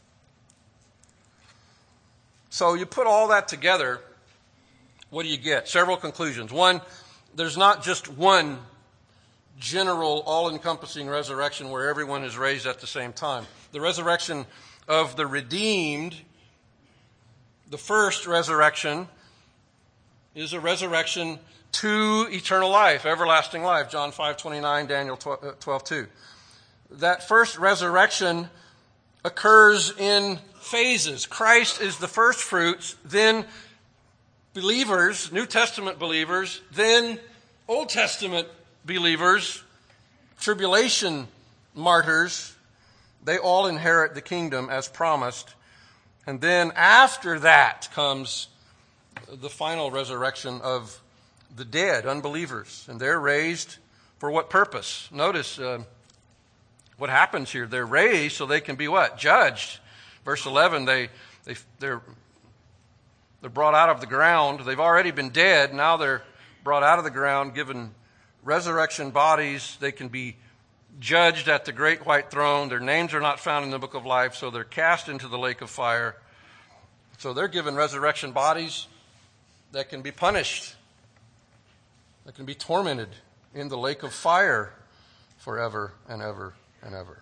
So you put all that together, what do you get? Several conclusions. One, there's not just one general, all-encompassing resurrection where everyone is raised at the same time. The resurrection of the redeemed, the first resurrection, is a resurrection to eternal life, everlasting life. John five twenty-nine, Daniel twelve two. That first resurrection occurs in phases. Christ is the first fruits, then believers, New Testament believers, then Old Testament believers, tribulation martyrs. They all inherit the kingdom as promised. And then after that comes the final resurrection of the dead, unbelievers. And they're raised for what purpose? Notice uh, what happens here. They're raised so they can be what? Judged. Verse eleven, they, they, they're, they're brought out of the ground. They've already been dead. Now they're brought out of the ground, given resurrection bodies. They can be judged at the great white throne. Their names are not found in the book of life, so they're cast into the lake of fire. So they're given resurrection bodies that can be punished, that can be tormented in the lake of fire forever and ever and ever.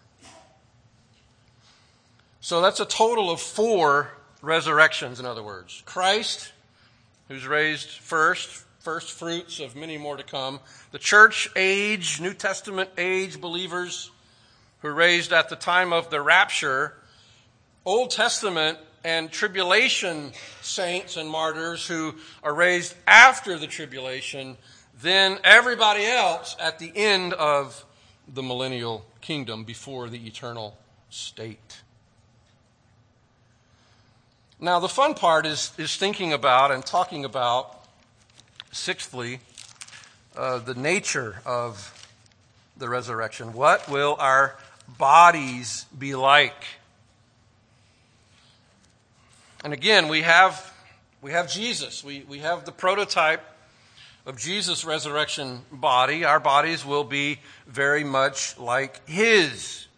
So that's a total of four resurrections, in other words. Christ, who's raised first, first fruits of many more to come. The church age, New Testament age believers who are raised at the time of the rapture. Old Testament and tribulation saints and martyrs who are raised after the tribulation. Then everybody else at the end of the millennial kingdom before the eternal state. Now, the fun part is, is thinking about and talking about, sixthly, uh, the nature of the resurrection. What will our bodies be like? And again, we have we have Jesus. We, we have the prototype of Jesus' resurrection body. Our bodies will be very much like his.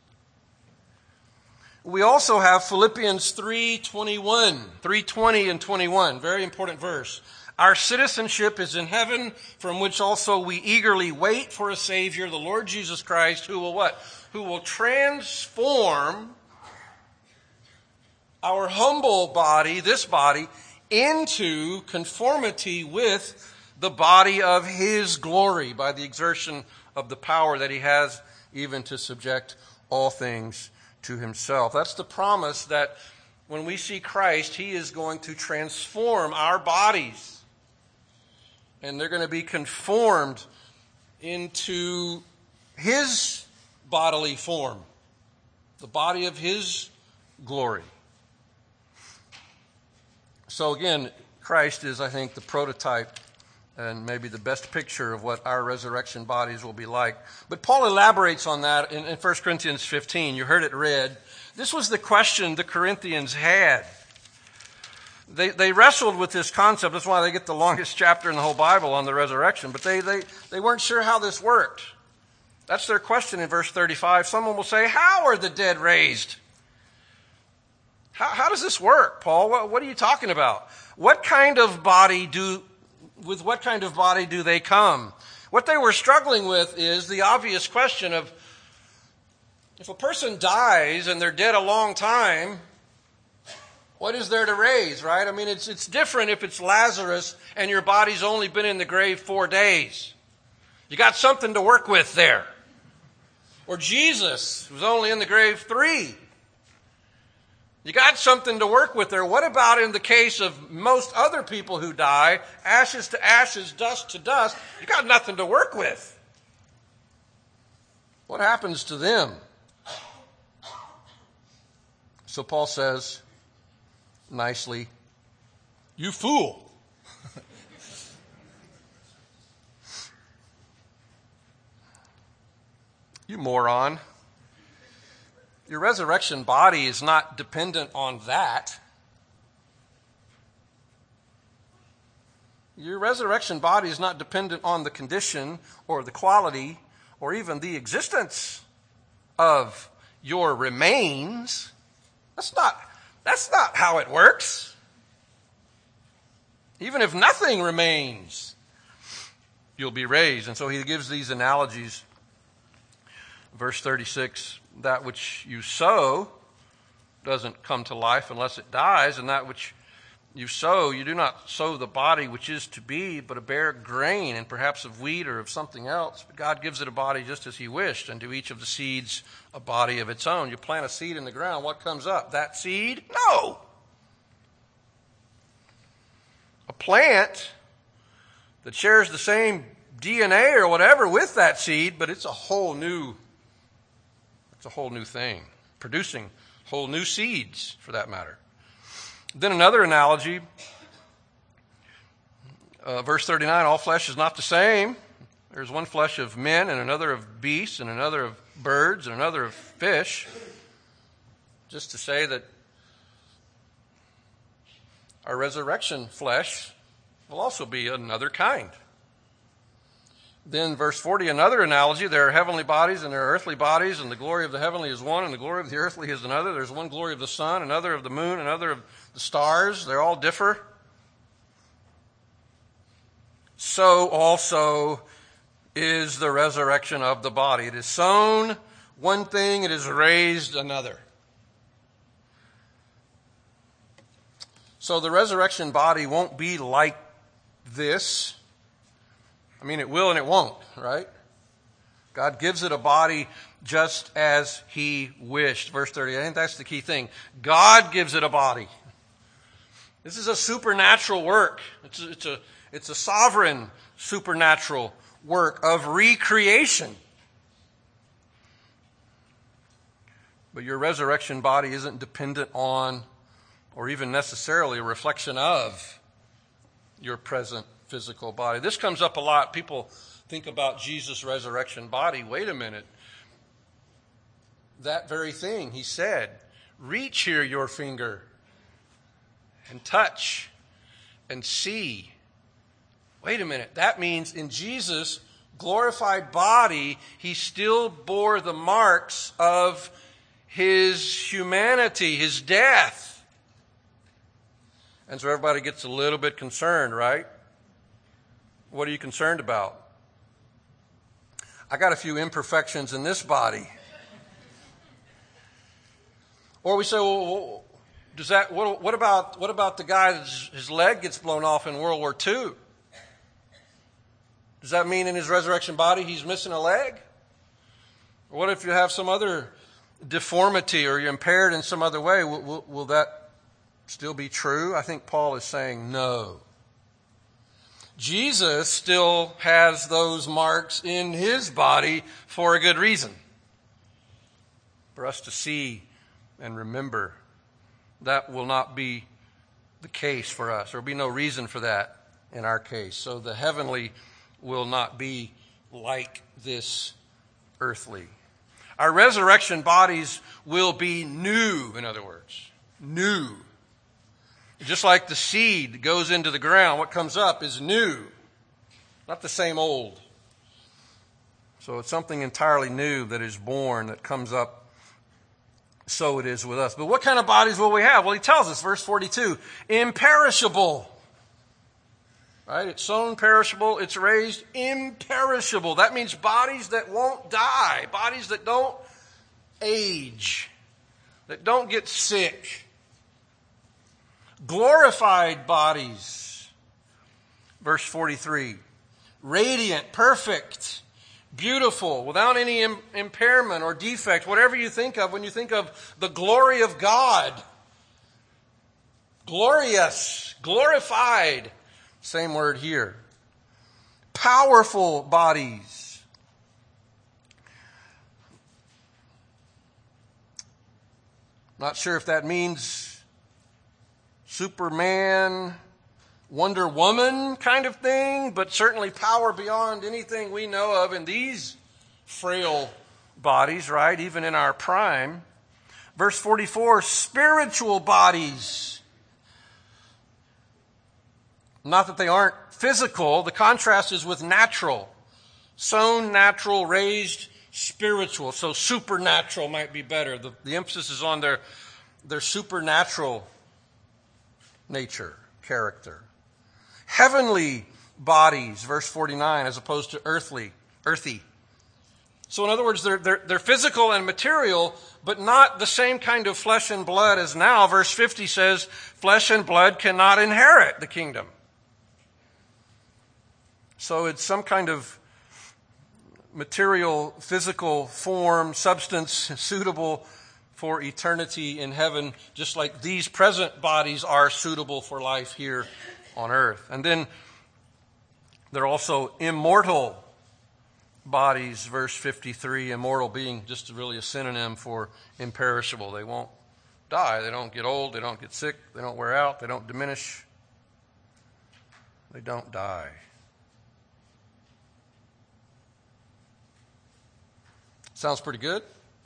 We also have Philippians three twenty-one, three twenty and twenty-one, very important verse. Our citizenship is in heaven, from which also we eagerly wait for a Savior, the Lord Jesus Christ, who will what? Who will transform our humble body, this body, into conformity with the body of his glory by the exertion of the power that he has even to subject all things to himself. That's the promise that when we see Christ, he is going to transform our bodies. And they're going to be conformed into his bodily form, the body of his glory. So again, Christ is, I think, the prototype and maybe the best picture of what our resurrection bodies will be like. But Paul elaborates on that in, in First Corinthians fifteen. You heard it read. This was the question the Corinthians had. They, they wrestled with this concept. That's why they get the longest chapter in the whole Bible on the resurrection. But they, they, they weren't sure how this worked. That's their question in verse thirty-five. Someone will say, how are the dead raised? How, how does this work, Paul? What, what are you talking about? What kind of body do, with what kind of body do they come? What they were struggling with is the obvious question of, if a person dies and they're dead a long time, what is there to raise, right? I mean, it's it's different if it's Lazarus and your body's only been in the grave four days. You got something to work with there. Or Jesus, who's only in the grave three. You got something to work with there. What about in the case of most other people who die, ashes to ashes, dust to dust? You got nothing to work with. What happens to them? So Paul says, nicely, you fool. You moron. Your resurrection body is not dependent on that. Your resurrection body is not dependent on the condition or the quality or even the existence of your remains. That's not, that's not how it works. Even if nothing remains, you'll be raised. And so he gives these analogies. Verse thirty-six, that which you sow doesn't come to life unless it dies, and that which You sow, you do not sow the body which is to be, but a bare grain, and perhaps of wheat or of something else. But God gives it a body just as he wished, and to each of the seeds a body of its own. You plant a seed in the ground, what comes up? That seed? No! A plant that shares the same D N A or whatever with that seed, but it's a whole new, it's a whole new thing, producing whole new seeds, for that matter. Then another analogy, uh, verse thirty-nine, all flesh is not the same. There's one flesh of men and another of beasts and another of birds and another of fish. Just to say that our resurrection flesh will also be another kind. Then verse forty, another analogy, there are heavenly bodies and there are earthly bodies, and the glory of the heavenly is one and the glory of the earthly is another. There's one glory of the sun, another of the moon, another of the stars. They all differ. So also is the resurrection of the body. It is sown one thing, it is raised another. So the resurrection body won't be like this. I mean, it will and it won't, right? God gives it a body just as he wished. Verse thirty, I think that's the key thing. God gives it a body. This is a supernatural work. It's a, it's a, it's a sovereign supernatural work of recreation. But your resurrection body isn't dependent on or even necessarily a reflection of your present physical body. This comes up a lot. People think about Jesus' resurrection body. Wait a minute. That very thing he said, reach here your finger and touch and see. Wait a minute. That means in Jesus' glorified body, he still bore the marks of his humanity, his death. And so everybody gets a little bit concerned, right? What are you concerned about? I got a few imperfections in this body. Or we say, well, does that? What, what about what about the guy that's his leg gets blown off in World War Two? Does that mean in his resurrection body he's missing a leg? Or what if you have some other deformity or you're impaired in some other way? Will, will, will that still be true? I think Paul is saying no. Jesus still has those marks in his body for a good reason. For us to see and remember. That will not be the case for us. There will be no reason for that in our case. So the heavenly will not be like this earthly. Our resurrection bodies will be new, in other words. New. Just like the seed goes into the ground, what comes up is new, not the same old. So it's something entirely new that is born, that comes up. So it is with us. But what kind of bodies will we have? Well, he tells us, verse forty-two, imperishable. Right? It's sown perishable, it's raised imperishable. That means bodies that won't die, bodies that don't age, that don't get sick. Glorified bodies. Verse forty-three. Radiant, perfect, beautiful, without any im- impairment or defect, whatever you think of when you think of the glory of God. Glorious, glorified. Same word here. Powerful bodies. Not sure if that means Superman, Wonder Woman kind of thing, but certainly power beyond anything we know of in these frail bodies, right? Even in our prime. Verse forty-four, spiritual bodies. Not that they aren't physical. The contrast is with natural. Sown, natural, raised, spiritual. So supernatural might be better. The, the emphasis is on their, their supernatural nature, character. Heavenly bodies, verse forty-nine, as opposed to earthly, earthy. So in other words, they're, they're, they're physical and material, but not the same kind of flesh and blood as now. Verse fifty says, flesh and blood cannot inherit the kingdom. So it's some kind of material, physical form, substance suitable for eternity in heaven, just like these present bodies are suitable for life here on earth. And then they're also immortal bodies, verse fifty-three, immortal being just really a synonym for imperishable. They won't die. They don't get old. They don't get sick. They don't wear out. They don't diminish. They don't die. Sounds pretty good.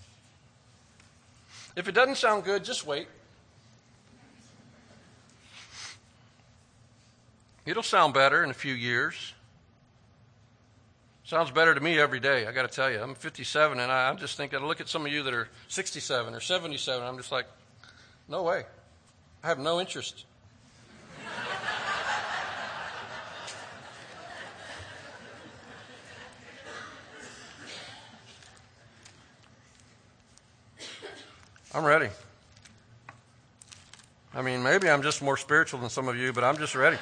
If it doesn't sound good, just wait. It'll sound better in a few years. Sounds better to me every day, I got to tell you. I'm fifty-seven, and I, I'm just thinking, I look at some of you that are sixty-seven or seventy-seven, I'm just like, no way. I have no interest. I'm ready. I mean, maybe I'm just more spiritual than some of you, but I'm just ready.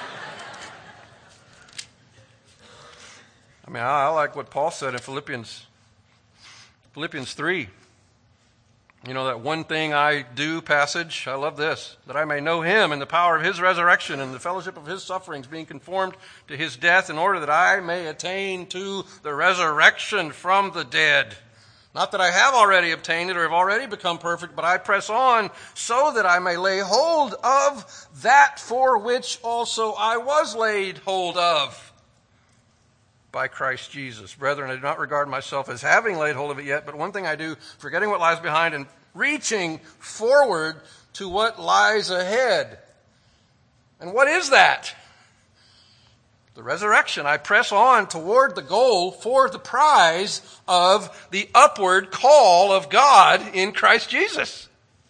I mean, I, I like what Paul said in Philippians, Philippians three. You know, that one thing I do passage. I love this. That I may know him and the power of his resurrection and the fellowship of his sufferings, being conformed to his death, in order that I may attain to the resurrection from the dead. Not that I have already obtained it or have already become perfect, but I press on so that I may lay hold of that for which also I was laid hold of by Christ Jesus. Brethren, I do not regard myself as having laid hold of it yet, but one thing I do, forgetting what lies behind and reaching forward to what lies ahead. And what is that? The resurrection. I press on toward the goal for the prize of the upward call of God in Christ Jesus.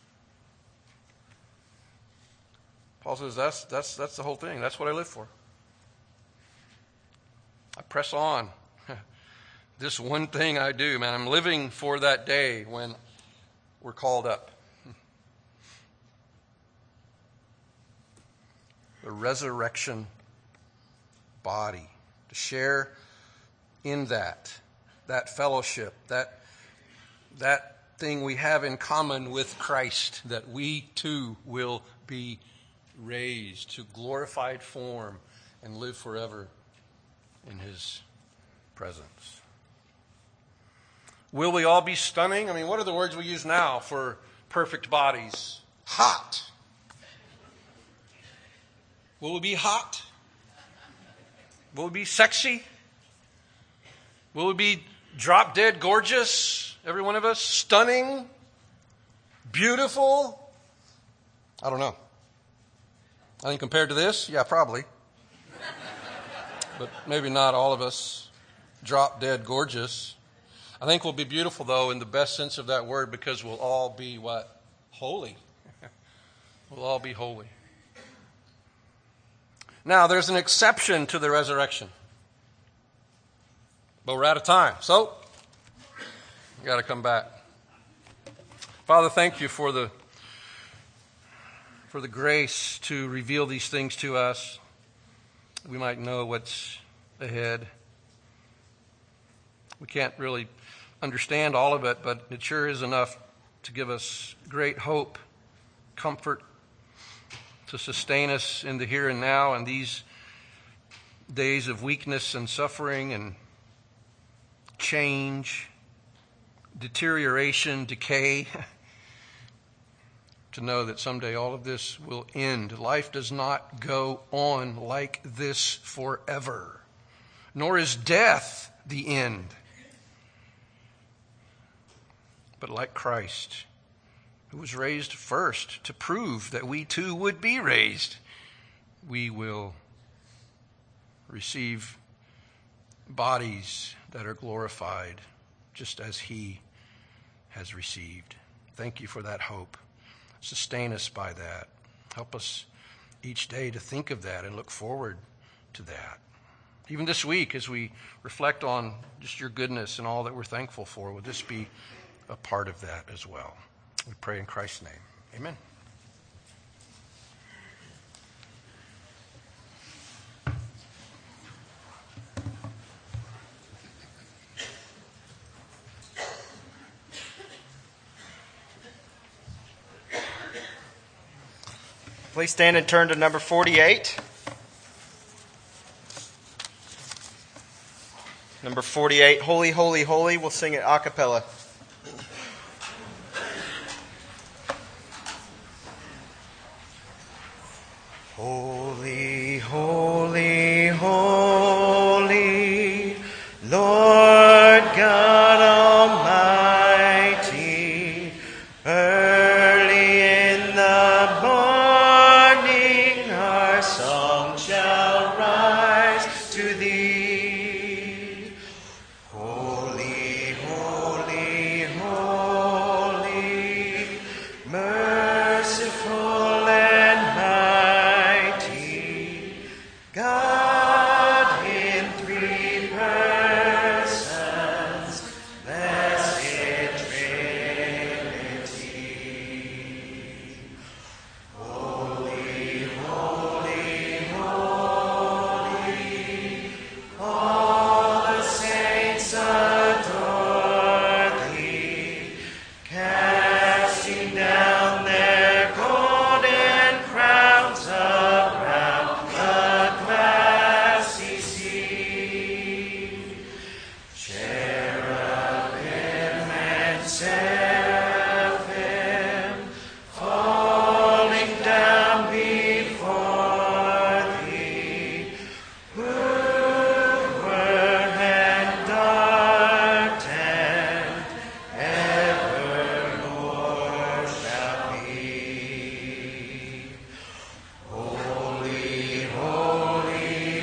Paul says that's, that's, that's the whole thing. That's what I live for. I press on. This one thing I do, man. I'm living for that day when we're called up. The resurrection body, to share in that, that fellowship, that, that thing we have in common with Christ, that we too will be raised to glorified form and live forever in his presence. Will we all be stunning? I mean, what are the words we use now for perfect bodies? Hot. Will we be hot? Will we be sexy? Will we be drop dead gorgeous? Every one of us? Stunning? Beautiful? I don't know. I think compared to this, yeah, probably. But maybe not all of us drop dead gorgeous. I think we'll be beautiful, though, in the best sense of that word, because we'll all be what? Holy. We'll all be holy. Now, there's an exception to the resurrection. But we're out of time. So, we've got to come back. Father, thank you for the, for the grace to reveal these things to us. We might know what's ahead. We can't really understand all of it, but it sure is enough to give us great hope, comfort, to sustain us in the here and now and these days of weakness and suffering and change, deterioration, decay, to know that someday all of this will end. Life does not go on like this forever, nor is death the end. But like Christ, who was raised first to prove that we too would be raised, we will receive bodies that are glorified just as he has received. Thank you for that hope. Sustain us by that. Help us each day to think of that and look forward to that. even this week as we reflect on just your goodness and all that we're thankful for, would this be a part of that as well? We pray in Christ's name. Amen. Please stand and turn to number forty-eight. Number forty-eight, Holy, Holy, Holy. We'll sing it a cappella. Holy, holy, holy, Lord God Almighty, early in the morning our song shall rise to thee. Holy, holy, holy, merciful and mighty, God in three persons, blessed Trinity. Holy, holy, holy, all the saints adore thee, casting down their golden crowns around the glassy sea. Cherubim and seraphim falling down before thee, who word and darkened ever Lord shall be. Holy, holy,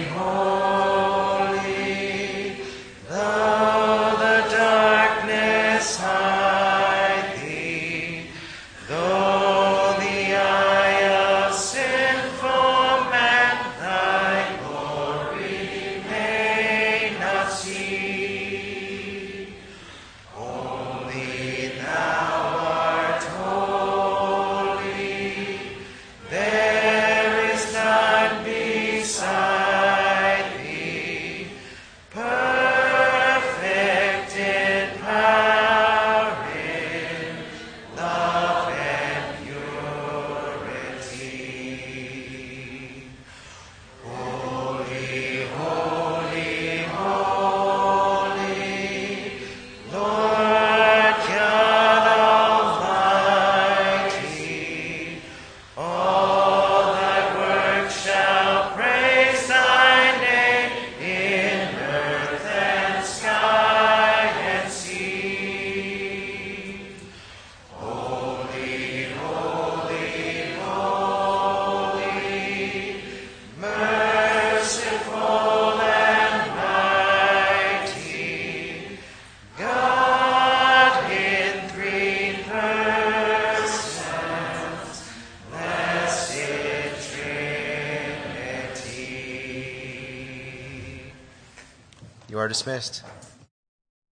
holy, though the darkness hide thee, though the eye of sinful man thy glory may not see. Only thou art holy, there is none beside thee, perfect in power, in love and purity. Holy, holy, holy, Lord God Almighty, all thy works shall praise thy name in earth and sky and sea. Holy, holy, holy, merciful and mighty, God in three persons, blessed Trinity. You are dismissed.